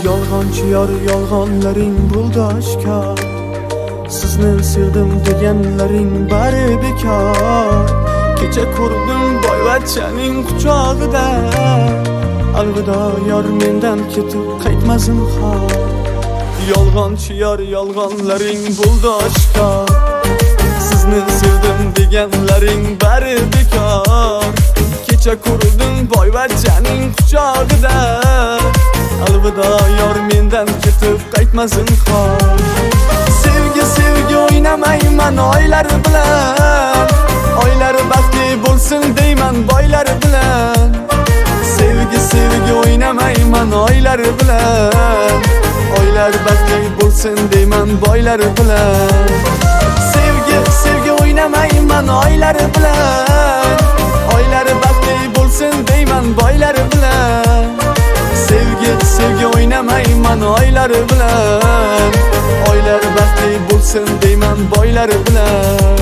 Yolg'onchi yor, yolg'onlaring bo'ldi oshkor. Sizni sevdim deganlaring bari bekor. Kecha ko'rdim boyvachchaning quchog'ida. Alvido yor, mendan ketib qaytmasin xor. Yolg'onchi yor, yolg'onlaring bo'ldi oshkor. Sizni sevdim deganlaring bari bekor. Kecha ko'rdim boyvachchaning quchog'ida. Alvido yor, mendan ketib qaytmasin xor. Sevgi o'ynamayman oylar bilan. Oylar baxtli bo'lsin deyman boylar bilan. Sevgi o'ynamayman oylar bilan. Oylar baxtli bo'lsin deyman boylar bilan. Sevgi o'ynamayman oylar bilan. Oylar baxtli bo'lsin deyman boylar bilan. Sevgi o'ynamayman oylar bilan. Oylar baxtli bo'lsin deyman boylar bilan.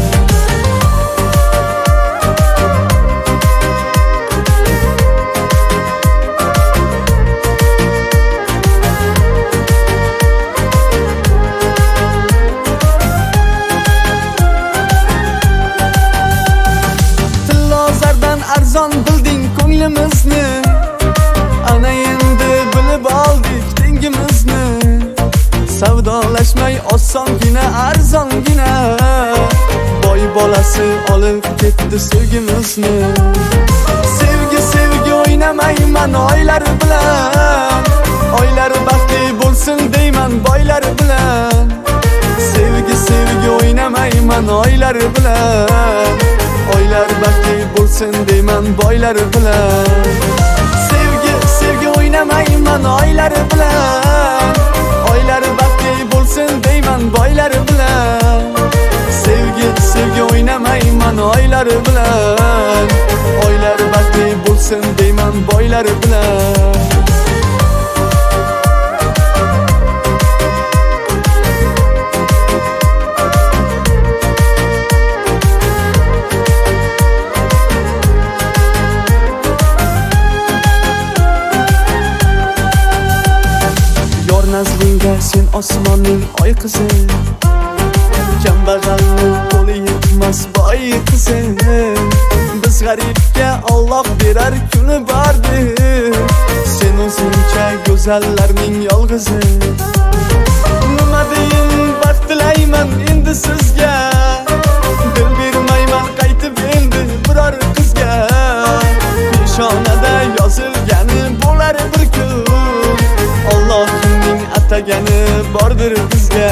Tillozardan arzon bilding ko'nglimizni. Ana endi bilib oldik tengimizni. Savdolashmay osongina, arzongina. Boy bolasi olib ketdi sevgimizni. Sevgi o'ynamayman oylar bilan. Oylar baxtli bo'lsin deyman boylar bilan. Sevgi o'ynamayman oylar bilan. Oylar baxtli bo'lsin deyman boylar bilan. Sevgi o'ynamayman oylar bilan. Oylar baxtli bo'lsin deyman boylar bilan. Sevgi o'ynamayman oylar bilan. Oylar baxtli bo'lsin deyman boylar bilan. Nazlinga sen osmonning oy qizi. Kambag'alning qo'li yetmas boy qizi. Biz g'aribga Alloh berar kuni bordir. Sen o'zingcha go'zallarning yolg'izi. Nima deyin baxt tilayman endi sizga. Dil bermayman qaytib endi biror qizga. Peshonada yozilgani bo'lar bir kun. Allohning atagani bordir bizga.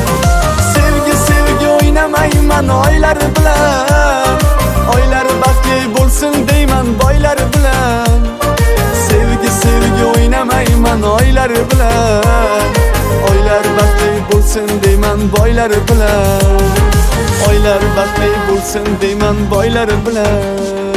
Sevgi o'ynamayman oylar bilan. Oylar baxtli bo'lsin deyman boylar bilan. Sevgi o'ynamayman oylar bilan. Oylar baxtli bo'lsin deyman boylar bilan. Oylar baxtli bo'lsin deyman boylar bilan.